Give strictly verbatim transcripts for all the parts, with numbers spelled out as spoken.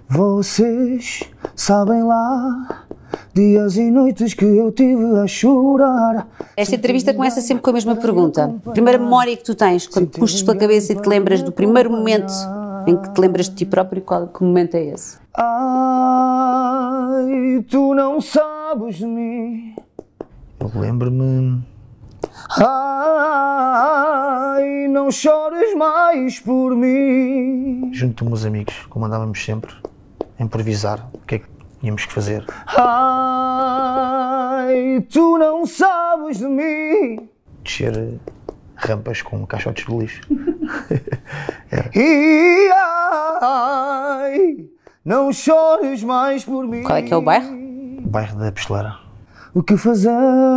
Vocês sabem lá dias e noites que eu tive a chorar. Esta entrevista começa sempre com a mesma pergunta. Primeira memória que tu tens, quando puxas pela cabeça e te lembras do primeiro momento em que te lembras de ti próprio, qual que momento é esse? Ai, tu não sabes de mim. Eu lembro-me... Ai, não chores mais por mim. Junto dos meus amigos, como andávamos sempre a improvisar, o que é que tínhamos que fazer. Ai, tu não sabes de mim. Descer rampas com caixotes de lixo. E ai, não chores mais por mim. Qual é que é o bairro? O bairro da Pesteleira. O que fazer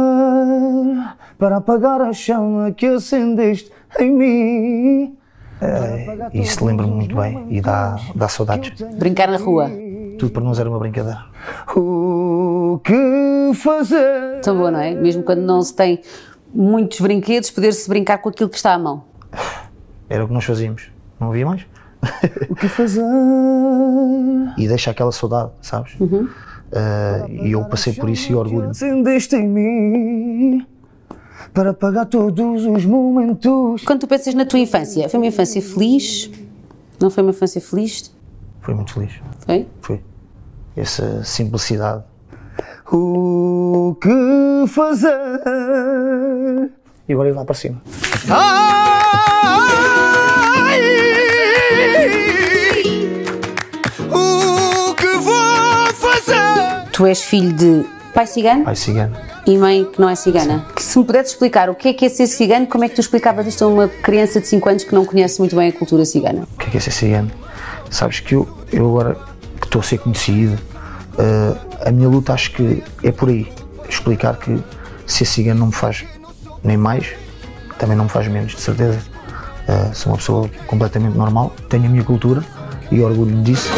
para apagar a chama que acendeste em mim? É, isso lembra-me muito bem e dá, dá saudades. Brincar na rua. Tudo para nós era uma brincadeira. O que fazer? Tão boa, não é? Mesmo quando não se tem muitos brinquedos, poder-se brincar com aquilo que está à mão. Era o que nós fazíamos. Não havia mais? O que fazer? E deixa aquela saudade, sabes? Uhum. Uh, e eu passei por isso e orgulho. Acendeste em mim para apagar todos os momentos. Quando tu pensas na tua infância, foi uma infância feliz? Não foi uma infância feliz? Foi muito feliz. Foi? Foi. Essa simplicidade. O que fazer? E agora ir lá para cima. Ai, o que vou fazer? Tu és filho de pai cigano? Pai cigano. E mãe que não é cigana? Que se me pudesse explicar o que é que é ser cigano, como é que tu explicavas isto a uma criança de cinco anos que não conhece muito bem a cultura cigana? O que é que é ser cigano? Sabes que eu, eu agora que estou a ser conhecido, uh, a minha luta acho que é por aí. Explicar que ser cigano não me faz nem mais, também não me faz menos, de certeza. Uh, sou uma pessoa completamente normal, tenho a minha cultura e orgulho disso.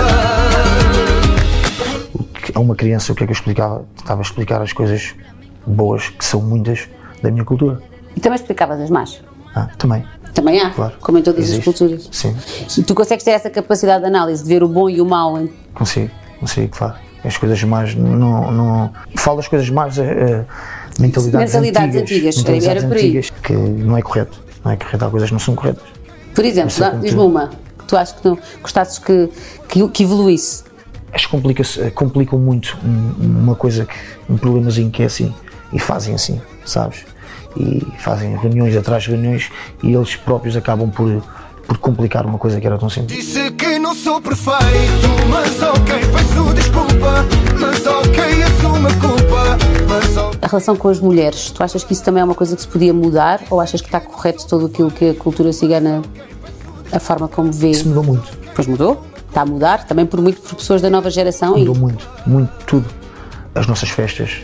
A uma criança, o que é que eu explicava? Estava a explicar as coisas boas, que são muitas, da minha cultura. E também explicavas as más? Ah, também. Também há, claro. Como em todas Existe. As culturas. Sim. E tu consegues ter essa capacidade de análise, de ver o bom e o mau? Hein? Consigo, consigo, claro. As coisas más, não... não... Falo das coisas más, é, mentalidades, mentalidades antigas. antigas. Mentalidades era por aí. antigas, que não é correto. Não é correto, há coisas que não são corretas. Por exemplo, diz-me uma, que tu achas que não gostasses que, que, que evoluísse? As complica complicam muito uma coisa, que, um problemazinho que é assim, e fazem assim, sabes? E fazem reuniões atrás de reuniões e eles próprios acabam por, por complicar uma coisa que era tão simples. Disse que não sou perfeito, mas ok, peço desculpa, mas ok, assumo a culpa, mas ok. A relação com as mulheres, tu achas que isso também é uma coisa que se podia mudar ou achas que está correto tudo aquilo que a cultura cigana, a forma como vê? Isso mudou muito. Pois mudou? Está a mudar, também por muito por pessoas da nova geração. Mudou e... muito, muito, tudo. As nossas festas,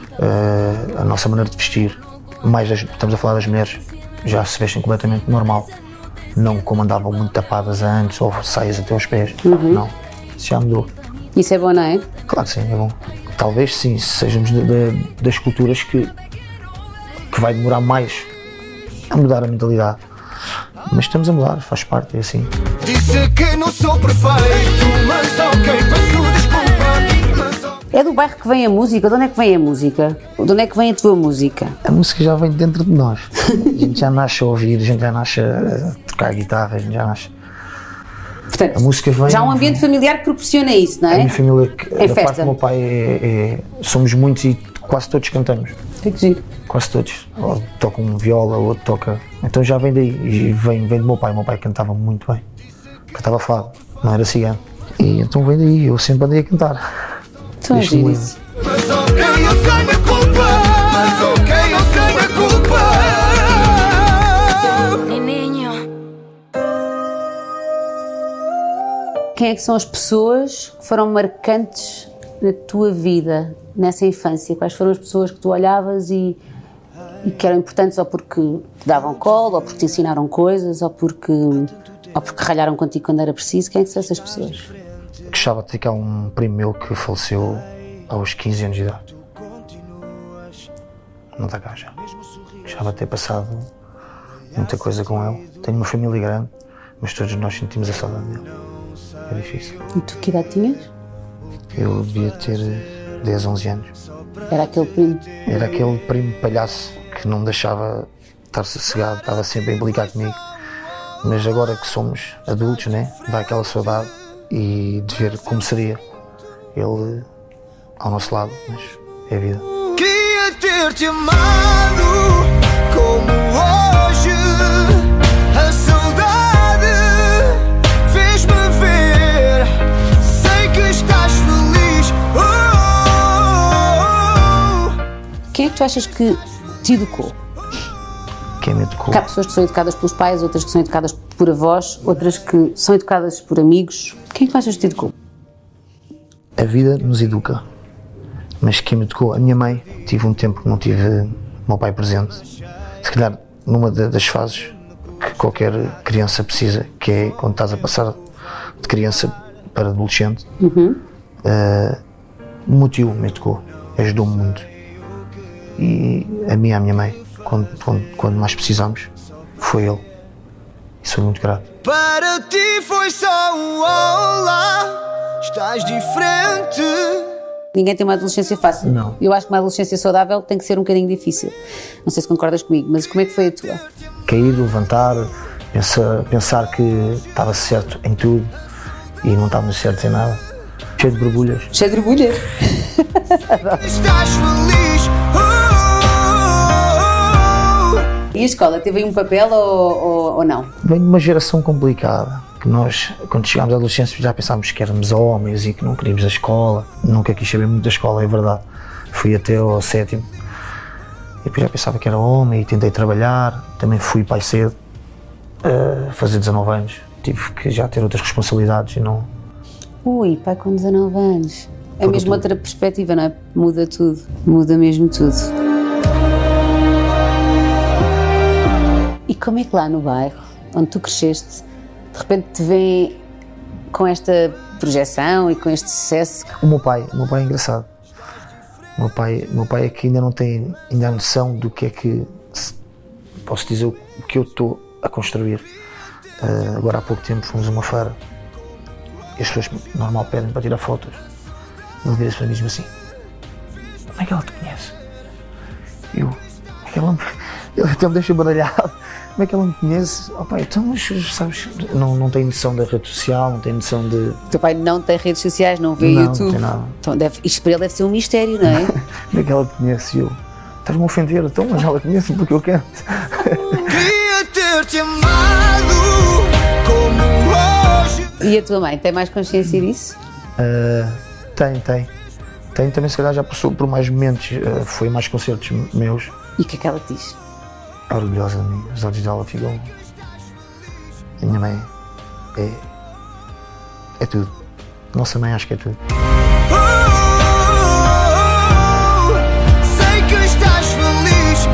uh, a nossa maneira de vestir, mais das, estamos a falar das mulheres, já se vestem completamente normal. Não como andavam muito tapadas antes, ou saias até aos pés. Uhum. Não, isso já mudou. Isso é bom, não é? Claro que sim, é bom. Talvez sim, sejamos de, de, das culturas que, que vai demorar mais a mudar a mentalidade. Mas estamos a mudar, faz parte, é assim. Disse que não sou perfeito, mas ok, peço desculpa. Mas... É do bairro que vem a música? De onde é que vem a música? De onde é que vem a tua música? A música já vem dentro de nós. A gente já nasce a ouvir, a gente já nasce a tocar guitarra, a gente já nasce... Portanto, a música vem... Já há um ambiente familiar que proporciona isso, não é? A minha família, é da festa. parte do meu pai, é, é, somos muitos e quase todos cantamos. Que giro. Quase todos. Ou tocam viola, ou outro toca... Então já vem daí, e vem, vem do meu pai. O meu pai cantava muito bem. Cantava fado, não era cigano. E então vem daí, eu sempre andei a cantar. Estou a giro isso. Mas ok, eu sei a culpa, mas ok, eu sei a culpa. Nininho. Quem é que são as pessoas que foram marcantes na tua vida, nessa infância? Quais foram as pessoas que tu olhavas e, e que eram importantes ou porque te davam colo, ou porque te ensinaram coisas, ou porque, ou porque ralharam contigo quando era preciso? Quem é que são essas pessoas? Gostava de ter cá um primo meu que faleceu aos quinze anos de idade. Não está cá já. Gostava de ter passado muita coisa com ele. Tenho uma família grande, mas todos nós sentimos a saudade dele. foi difícil. E tu que idade tinhas? Eu devia ter dez, onze anos. Era aquele primo? Era aquele primo palhaço que não me deixava estar sossegado, estava sempre a implicar comigo. Mas agora que somos adultos, né, dá aquela saudade e de ver como seria ele ao nosso lado, mas é a vida. Queria ter-te amado como hoje. A saudade fez-me ver. Sei que estás feliz. Oh, oh, oh. Quem é que tu achas que te educou? Quem me educou? Porque há pessoas que são educadas pelos pais, outras que são educadas por avós, outras que são educadas por amigos. Quem é que tu achas que te educou? A vida nos educa, mas quem me educou? A minha mãe. Tive um tempo que não tive o meu pai presente, se calhar numa das fases que qualquer criança precisa, que é quando estás a passar de criança para adolescente. Uhum. Uh, o meu tio me educou, ajudou-me muito, e a mim e a minha mãe, quando, quando, quando mais precisamos, foi ele, e sou muito grato. Para ti foi só um olá, estás diferente. Ninguém tem uma adolescência fácil. Não. Eu acho que uma adolescência saudável tem que ser um bocadinho difícil. Não sei se concordas comigo, mas como é que foi a tua? Cair, levantar, pensar, pensar que estava certo em tudo e não estava certo em nada. Cheio de borbulhas. Cheio de orgulho. Estás feliz. Oh, oh, oh. E a escola teve aí um papel ou, ou, ou não? Vem de uma geração complicada, que nós, quando chegámos à adolescência, já pensávamos que éramos homens e que não queríamos a escola. Nunca quis saber muito da escola, é verdade. Fui até ao sétimo e depois já pensava que era homem e tentei trabalhar. Também fui pai cedo, a fazer dezanove anos. Tive que já ter outras responsabilidades e não... Ui, pai com dezanove anos. É Muda mesmo tudo. outra perspectiva, não é? Muda tudo. Muda mesmo tudo. E como é que lá no bairro, onde tu cresceste, de repente te vêem com esta projeção e com este sucesso? O meu pai, o meu pai é engraçado. O meu pai, o meu pai é que ainda não tem ainda a noção do que é que, se- posso dizer, o que eu estou a construir. Uh, agora há pouco tempo fomos a uma feira e as pessoas normal pedem para tirar fotos. Ele vira-se para mim e diz-me assim: como é que ela te conhece? Eu, como é que ela me... Ele até me deixa baralhado. Como é que ela me conhece? Oh pai, então, mas, sabes, não, não tem noção da rede social, não tem noção de... O teu pai não tem redes sociais, não vê Não, YouTube. não tem nada. Então deve, isto para ele deve ser um mistério, não é? Como é que ela te conhece? E eu, estás-me a ofender, então, mas ela conhece porque eu canto. Queria ter-te amado como hoje. E a tua mãe tem mais consciência disso? Uh, tem, tem. Tem também, se calhar já passou por mais momentos, uh, foi mais concertos meus. E o que é que ela te diz? É orgulhosa de mim, os olhos dela ficam... A minha mãe é... é tudo. Nossa mãe acho que é tudo. Oh, oh, oh. Sei que estás feliz.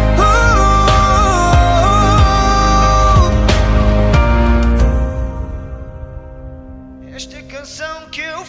Oh, oh. Esta canção que eu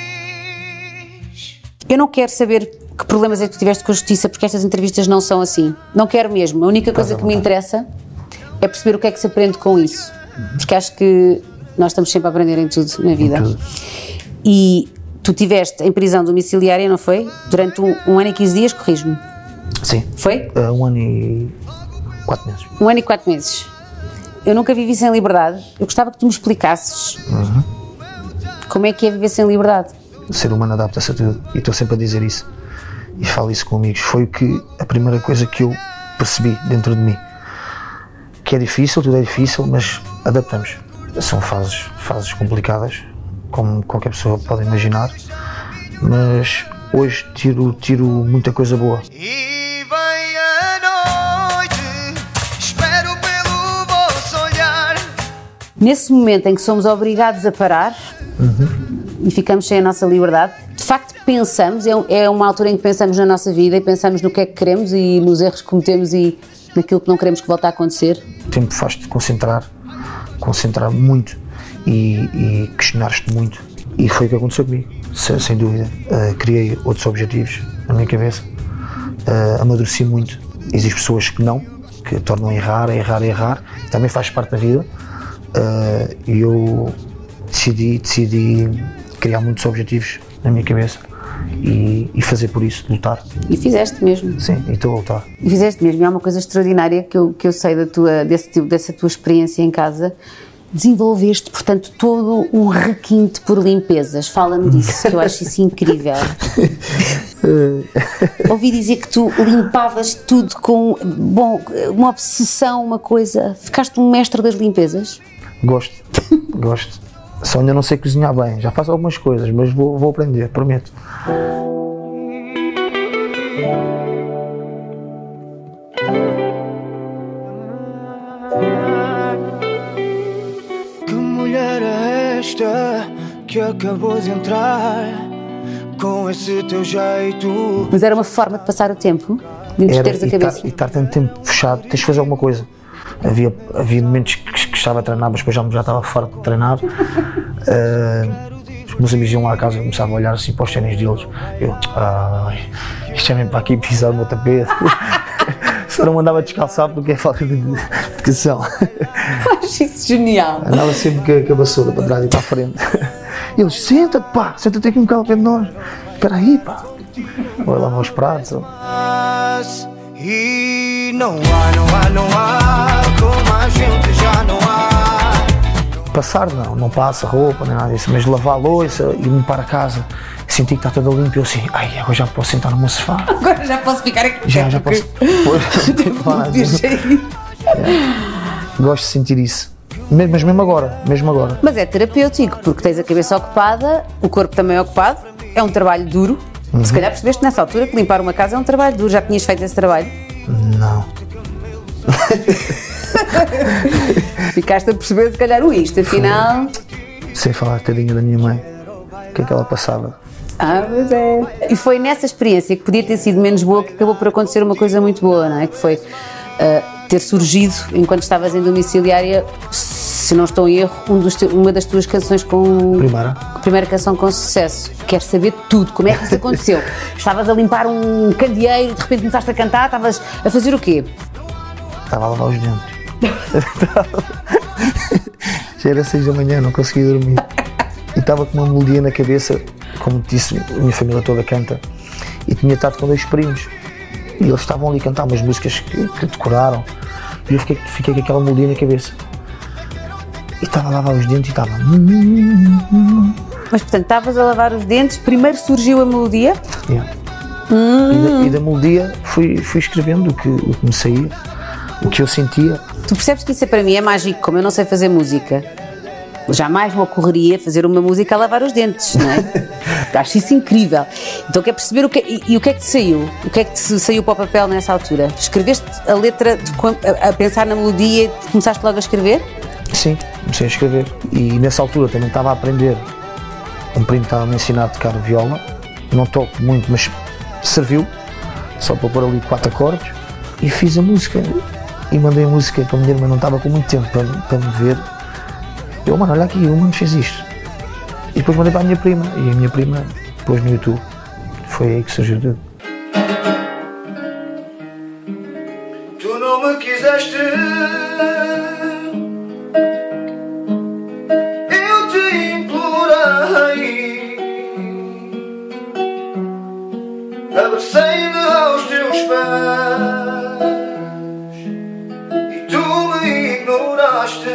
fiz. Eu não quero saber que problemas é que tu tiveste com a justiça, porque estas entrevistas não são assim. Não quero mesmo. A única coisa que me interessa é perceber o que é que se aprende com isso. Porque acho que nós estamos sempre a aprender em tudo na vida. Em tudo. E tu estiveste em prisão domiciliária, não foi? Durante um, um ano e quinze dias, corrijo-me. Sim. Foi? Uh, um ano e quatro meses. Um ano e quatro meses. Eu nunca vivi sem liberdade. Eu gostava que tu me explicasses como é que é viver sem liberdade. O ser humano adapta-se a tudo e estou sempre a dizer isso. E falo isso com amigos. Foi o que, a primeira coisa que eu percebi dentro de mim. Que é difícil, tudo é difícil, mas adaptamos. São fases, fases complicadas, como qualquer pessoa pode imaginar, mas hoje tiro, tiro muita coisa boa. E vem a noite, espero pelo vosso olhar. Nesse momento em que somos obrigados a parar e ficamos sem a nossa liberdade, de facto pensamos, é, é uma altura em que pensamos na nossa vida e pensamos no que é que queremos e nos erros que cometemos e naquilo que não queremos que volte a acontecer. O tempo faz-te concentrar, concentrar muito e, e questionar-te muito. E foi o que aconteceu comigo, sem, sem dúvida. Uh, criei outros objetivos na minha cabeça, uh, amadureci muito. Existem pessoas que não, que tornam a errar, a errar, a errar, também faz parte da vida. Uh, e eu decidi, decidi criar muitos objetivos na minha cabeça e, e fazer por isso, lutar. E fizeste mesmo. Sim, e estou a lutar. E fizeste mesmo, e há uma coisa extraordinária que eu, que eu sei da tua, desse, dessa tua experiência em casa. Desenvolveste, portanto, todo um requinte por limpezas. Fala-me disso, que eu acho isso incrível. Ouvi dizer que tu limpavas tudo com, bom, uma obsessão, uma coisa. Ficaste um mestre das limpezas? Gosto, gosto. Só ainda não sei cozinhar bem. Já faço algumas coisas, mas vou, vou aprender, prometo. Que acabou de entrar com esse teu jeito. Mas era uma forma de passar o tempo, de teres a cabeça. E estar tanto tempo fechado, tens de fazer alguma coisa. Havia, havia momentos que, que estava a treinar, mas depois já, já estava fora de treinar. Uh, os meus amigos iam lá à casa e começavam a olhar assim para os ténis deles. Eu, ai, isto é mesmo para aqui pisar o meu tapete. Só não mandava descalçar porque é falta de educação. Acho isso genial. Andava sempre com a vassoura para trás e para a frente. E eles, senta-te pá, senta-te aqui um bocado perto de nós. Espera aí pá. Vou lavar os pratos. E não há, não há, não há, como a gente já não há. Passar não, não passa roupa nem nada disso, mas lavar a louça e limpar a casa. Senti que está tudo limpo e eu assim, ai, agora já posso sentar no meu sofá. Agora já posso ficar aqui. Já, já posso. Gosto de sentir isso. Mas mesmo agora, mesmo agora. Mas é terapêutico, porque tens a cabeça ocupada, o corpo também é ocupado, é um trabalho duro. Uhum. Se calhar percebeste nessa altura que limpar uma casa é um trabalho duro. Já tinhas feito esse trabalho? Não. Ficaste a perceber, se calhar, o isto, afinal. Sem falar tadinha da minha mãe, o que é que ela passava? Ah, mas é. E foi nessa experiência que podia ter sido menos boa que acabou por acontecer uma coisa muito boa, não é? Que foi uh, ter surgido, enquanto estavas em domiciliária, se não estou em erro, um dos te, uma das tuas canções com... Primeira. Primeira canção com sucesso. Quero saber tudo, como é que isso aconteceu? Estavas a limpar um candeeiro, de repente começaste a cantar, estavas a fazer o quê? Estava a lavar os dentes. Já era seis da manhã, não conseguia dormir. E estava com uma melodia na cabeça, como te disse, a minha família toda canta, e tinha estado com dois primos, e eles estavam ali a cantar umas músicas que, que decoraram, e eu fiquei, fiquei com aquela melodia na cabeça. E estava a lavar os dentes e estava... Mas, portanto, estavas a lavar os dentes, primeiro surgiu a melodia? Yeah. Hum. E, da, e da melodia fui, fui escrevendo o que, o que me saía, o que eu sentia. Tu percebes que isso para mim é mágico, como eu não sei fazer música. Jamais me ocorreria fazer uma música a lavar os dentes, não é? Acho isso incrível. Então quer perceber o que, e, e o que é que te saiu? O que é que te saiu para o papel nessa altura? Escreveste a letra de, a, a pensar na melodia e começaste logo a escrever? Sim, comecei a escrever. E nessa altura também estava a aprender. Um primo estava a me ensinar a tocar viola. Não toco muito, mas serviu. Só para pôr ali quatro acordes. E fiz a música. E mandei a música para a minha irmã, não estava com muito tempo para, para me ver. Eu, mano, olha aqui, o mano fez isto. E depois mandei para a minha prima, e a minha prima pôs no YouTube. Foi aí que surgiu tudo. Tu não me quiseste, eu te implorei, abracei-me aos teus pés e tu me ignoraste.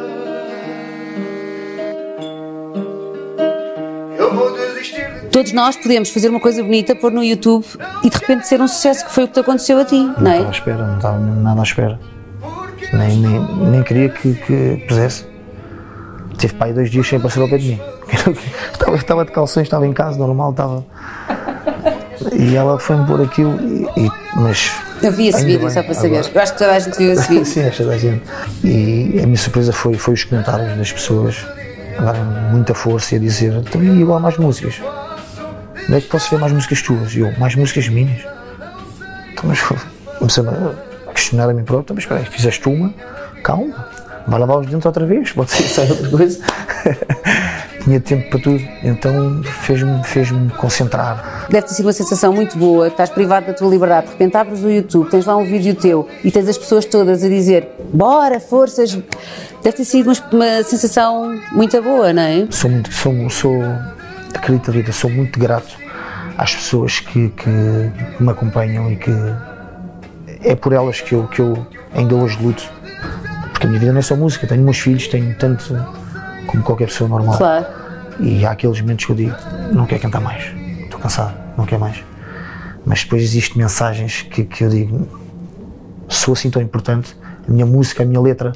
Todos nós podemos fazer uma coisa bonita, pôr no YouTube e de repente ser um sucesso, que foi o que te aconteceu a ti, não, não é? Não estava à espera, não estava nada à espera. Nem, nem, nem queria que, que pusesse. Tive pai dois dias sem aparecer ao pé de mim. estava, estava de calções, estava em casa, normal, estava. E ela foi-me pôr aquilo, e, e, mas... Eu vi esse vídeo, bem, só para saber. Eu acho que toda a gente viu esse vídeo. Sim, acho toda a gente. E a minha surpresa foi, foi os comentários das pessoas a darem muita força e a dizer: também igual mais músicas. Onde é que posso ver mais músicas tuas? E eu, mais músicas minhas? Então, mas comecei a questionar a mim próprio. Mas espera aí, fizeste uma, calma, vai lavar os dentes outra vez, pode ser que saia outra coisa. tinha tempo para tudo, então fez-me fez-me concentrar. Deve ter sido uma sensação muito boa, estás privado da tua liberdade, de repente abres o YouTube, tens lá um vídeo teu e tens as pessoas todas a dizer bora, forças. Deve ter sido uma, uma sensação muito boa, não é? Sou muito, sou, sou acredito, Rita, sou muito grato às pessoas que, que me acompanham e que é por elas que eu, que eu ainda hoje luto, porque a minha vida não é só música, tenho meus filhos, tenho tanto como qualquer pessoa normal. Claro. E há aqueles momentos que eu digo, não quero cantar mais, estou cansado, não quero mais. Mas depois existem mensagens que, que eu digo, sou assim tão importante, a minha música, a minha letra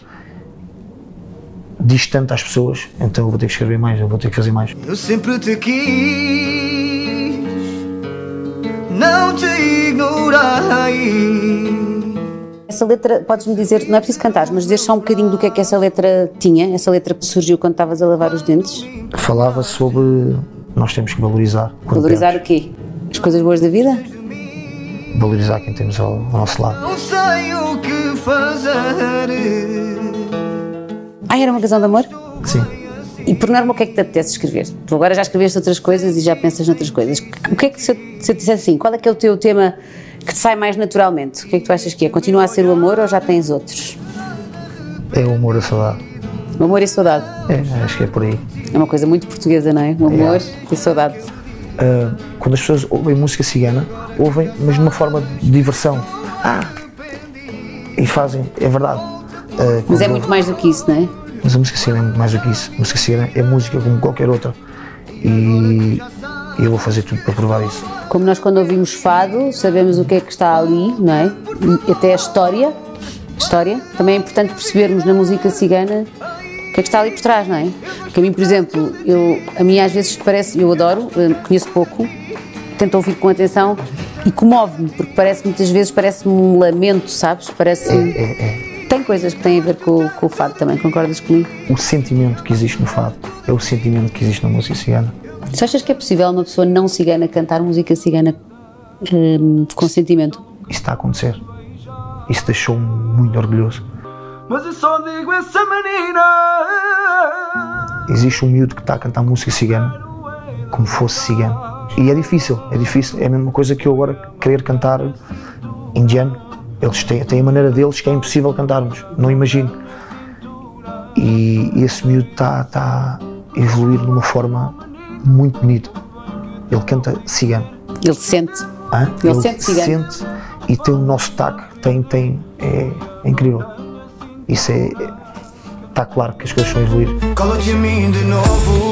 diz tanto às pessoas, então eu vou ter que escrever mais, eu vou ter que fazer mais. Eu sempre te quis, não te ignorei. Essa letra, podes-me dizer, não é preciso cantar, mas dizer só um bocadinho do que é que essa letra tinha, essa letra que surgiu quando estavas a lavar os dentes? Falava sobre nós temos que valorizar. Valorizar o quê? As coisas boas da vida? Valorizar quem temos ao, ao nosso lado. Não sei o que fazer. Ah, era uma canção de amor? Sim. E por norma o que é que te apetece escrever? Tu agora já escreveste outras coisas e já pensas noutras coisas. O que é que, se eu, se eu te dissesse assim, qual é que é o teu tema que te sai mais naturalmente? O que é que tu achas que é? Continua a ser o amor ou já tens outros? É o amor, a saudade. O amor e a saudade? É, acho que é por aí. É uma coisa muito portuguesa, não é? O amor é. E a saudade. Uh, quando as pessoas ouvem música cigana, ouvem, mas de uma forma de diversão. Ah! E fazem, é verdade. Uh, mas é muito mais do que isso, não é? Mas a música cigana é muito mais do que isso. A música cigana é música como qualquer outra. E eu vou fazer tudo para provar isso. Como nós quando ouvimos fado, sabemos o que é que está ali, não é? E até a história, história. Também é importante percebermos na música cigana o que é que está ali por trás, não é? Porque a mim, por exemplo, eu, a mim às vezes parece, eu adoro, eu conheço pouco, tento ouvir com atenção e comove-me, porque parece muitas vezes parece-me um lamento, sabes? Parece. É, é, é. Tem coisas que têm a ver com, com o fado também, concordas comigo? O sentimento que existe no fado é o sentimento que existe na música cigana. Tu achas que é possível uma pessoa não cigana cantar música cigana hum, com sentimento? Isso está a acontecer. Isso deixou-me muito orgulhoso. Mas eu só digo essa menina. Existe um miúdo que está a cantar música cigana como fosse cigano. E é difícil, é difícil. É a mesma coisa que eu agora querer cantar indiano. Eles têm, têm a maneira deles que é impossível cantarmos, não imagino. E, e esse miúdo está tá a evoluir de uma forma muito bonita. Ele canta cigano. Ele sente. Hã? Ele, Ele sente cigano. Sente e tem o nosso taque, tem, tem, é, é incrível. Isso é, está claro que as coisas estão a evoluir. Cola-te a mim de novo.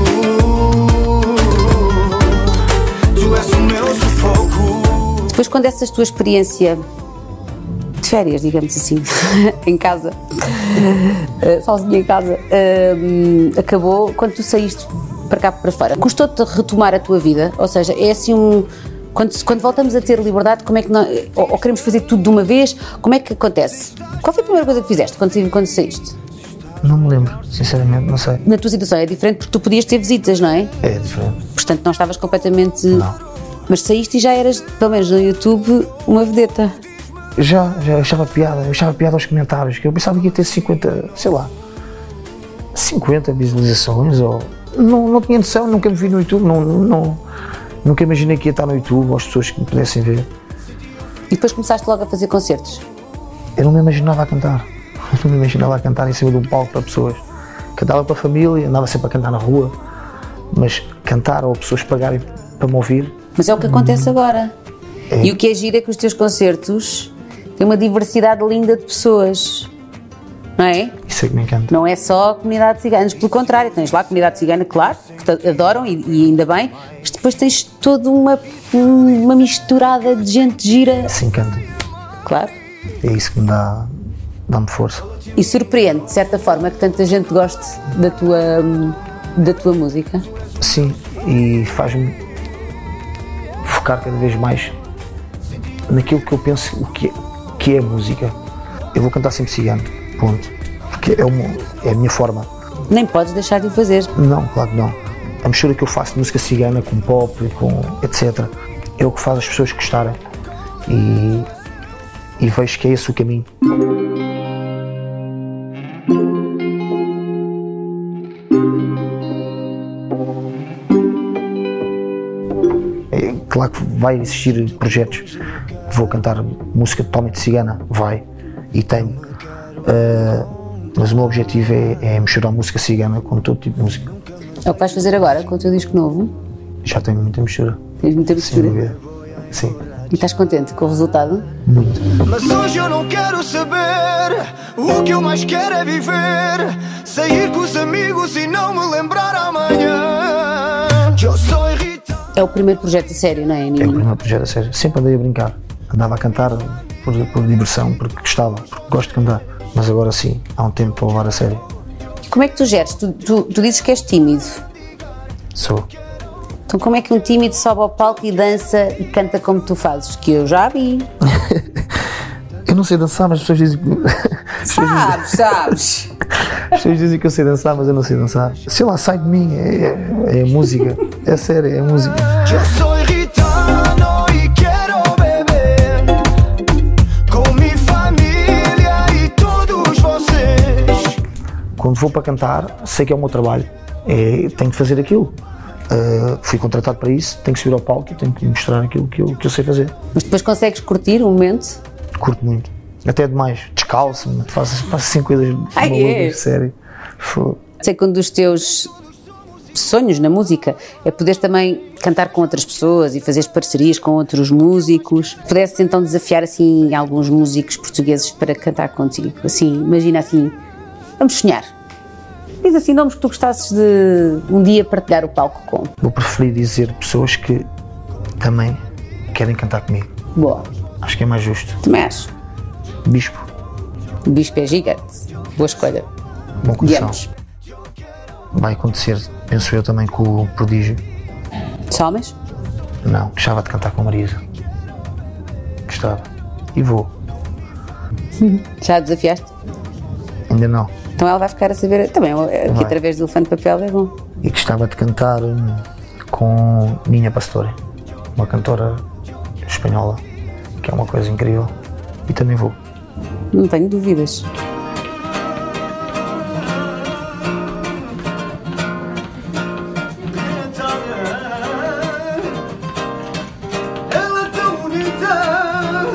Tu és o meu sufoco. Depois, quando essa tua experiência de férias, digamos assim, em casa, sozinha em casa, acabou, quando tu saíste para cá para fora, custou-te retomar a tua vida? Ou seja, é assim um... Quando, quando voltamos a ter liberdade, como é que nós, ou, ou queremos fazer tudo de uma vez, como é que acontece? Qual foi a primeira coisa que fizeste quando, quando saíste? Não me lembro, sinceramente, não sei. Na tua situação é diferente porque tu podias ter visitas, não é? É diferente. Portanto, não estavas completamente... Não. Mas saíste e já eras, pelo menos no YouTube, uma vedeta. Já, já achava piada, eu achava piada aos comentários, que eu pensava que ia ter cinquenta, sei lá, cinquenta visualizações, ou... Não, não tinha noção, nunca me vi no YouTube, não, não, nunca imaginei que ia estar no YouTube, ou as pessoas que me pudessem ver. E depois começaste logo a fazer concertos? Eu não me imaginava a cantar, eu não me imaginava a cantar em cima de um palco para pessoas. Cantava para a família, andava sempre a cantar na rua, mas cantar ou pessoas pagarem para me ouvir... Mas é o que acontece hum, agora. É. E o que é giro é que os teus concertos têm uma diversidade linda de pessoas, não é? Isso é que me encanta. Não é só a comunidade cigana, pelo contrário, tens lá a comunidade cigana, claro, que te adoram e, e ainda bem, mas depois tens toda uma, uma misturada de gente gira. Isso encanta. Claro. É isso que me dá, dá-me força. E surpreende, de certa forma, que tanta gente goste da tua, da tua música? Sim, e faz-me focar cada vez mais naquilo que eu penso o que é, que é a música. Eu vou cantar sempre cigano, ponto. Porque é, uma, é a minha forma. Nem podes deixar de o fazer. Não, claro que não. A mistura que eu faço de música cigana com pop, com etcétera, é o que faz as pessoas gostarem. E, e vejo que é esse o caminho. É, claro que vai existir projetos, vou cantar música totalmente cigana, vai, e tenho. Uh, mas o meu objetivo é, é misturar a música cigana com todo tipo de música. É o que vais fazer agora com o teu disco novo? Já tenho muita mistura. Tens muita mistura? Sim, sim. E estás contente com o resultado? Muito. Mas hoje eu não quero saber, o que eu mais quero é viver, sair com os amigos e não me lembrar amanhã. Eu sou irritado. É o primeiro projeto a sério, não é, Nini? É o primeiro projeto a sério. Sempre andei a brincar. Andava a cantar por, por diversão, porque gostava, porque gosto de cantar. Mas agora sim, há um tempo para levar a sério. Como é que tu geres? Tu, tu, tu dizes que és tímido. Sou. Então como é que um tímido sobe ao palco e dança e canta como tu fazes? Que eu já vi. Eu não sei dançar, mas as pessoas dizem que... Sabes, sabes. As pessoas dizem que eu sei dançar, mas eu não sei dançar. Sei lá, sai de mim, é, é, é música. É sério, é música. Eu sou irritado e quero beber com minha família e todos vocês. Quando vou para cantar, sei que é o meu trabalho. É, tenho que fazer aquilo. Uh, fui contratado para isso, tenho que subir ao palco e tenho que mostrar aquilo que eu, que eu sei fazer. Mas depois consegues curtir um momento? Curto muito. Até demais. Descalço-me, faço, faço assim coisas Ai, malucas, é? sério. Foi. Sei que um dos teus sonhos na música é poderes também cantar com outras pessoas e fazeres parcerias com outros músicos. Pudesses então desafiar assim alguns músicos portugueses para cantar contigo. Assim, imagina assim, vamos sonhar. Diz assim nomes que tu gostasses de um dia partilhar o palco com. Vou preferir dizer pessoas que também querem cantar comigo. Boa, Acho que é mais justo. também acho. Bispo, O Bispo é gigante. Boa escolha. bom coração. Digamos. Vai acontecer, penso eu, também com o Prodígio. Salmes? Não, gostava de cantar com a Marisa. Gostava. E vou. Já a desafiaste? Ainda não. Então ela vai ficar a saber, também aqui Vai. através do Elefante de Papel é bom. E gostava de cantar hum, com Ninha Pastori, uma cantora espanhola, que é uma coisa incrível. E também vou. Não tenho dúvidas. Ela é tão bonita.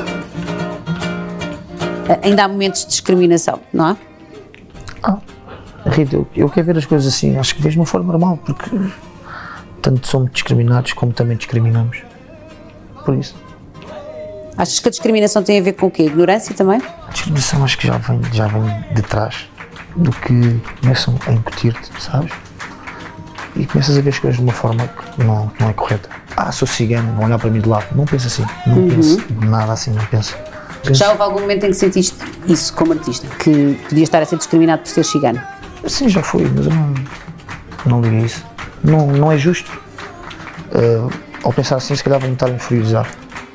Ainda há momentos de discriminação, não há? Ah, Rita, eu, eu quero ver as coisas assim, acho que vejo de uma forma normal, porque tanto somos discriminados como também discriminamos. Por isso. Achas que a discriminação tem a ver com o quê? Ignorância também? A discriminação acho que já vem, já vem de trás do que começam a incutir-te, sabes? E começas a ver as coisas de uma forma que não, não é correta. Ah, sou cigano, vão olhar para mim de lado. Não penso assim, não Uhum. penso nada assim, não penso. penso. Já houve algum momento em que sentiste isso como artista? Que podias estar a ser discriminado por ser cigano? Sim, já fui, mas eu não, não ligo a isso. Não, não é justo. Uh, ao pensar assim, se calhar vou-me estar a inferiorizar.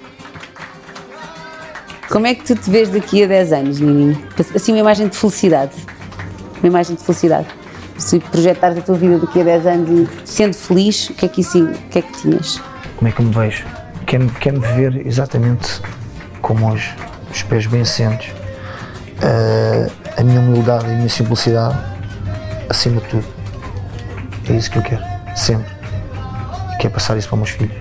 Como é que tu te vês daqui a dez anos, Nininho? Assim, uma imagem de felicidade. Uma imagem de felicidade. Se projetares a tua vida daqui a dez anos e sendo feliz, o que é que isso, o que é que tinhas? Como é que eu me vejo? Quero-me quero ver exatamente como hoje, os pés bem assentos, uh, a minha humildade e a minha simplicidade acima de tudo. É isso que eu quero, sempre. E quero passar isso para os meus filhos.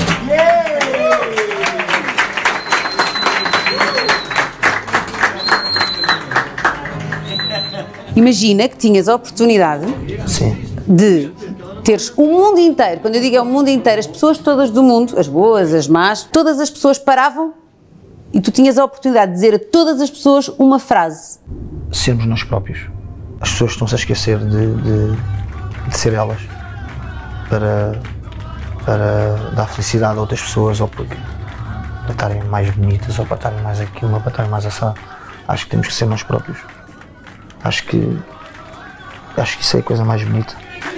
Imagina que tinhas a oportunidade Sim. de teres o mundo inteiro, quando eu digo é o mundo inteiro, as pessoas todas do mundo, as boas, as más, todas as pessoas paravam e tu tinhas a oportunidade de dizer a todas as pessoas uma frase. Sermos nós próprios. As pessoas estão-se a esquecer de, de, de ser elas para, para dar felicidade a outras pessoas ou porque, para estarem mais bonitas ou para estarem mais aquilo ou para estarem mais assado. Acho que temos que ser nós próprios. Acho que, acho que isso é a coisa mais bonita.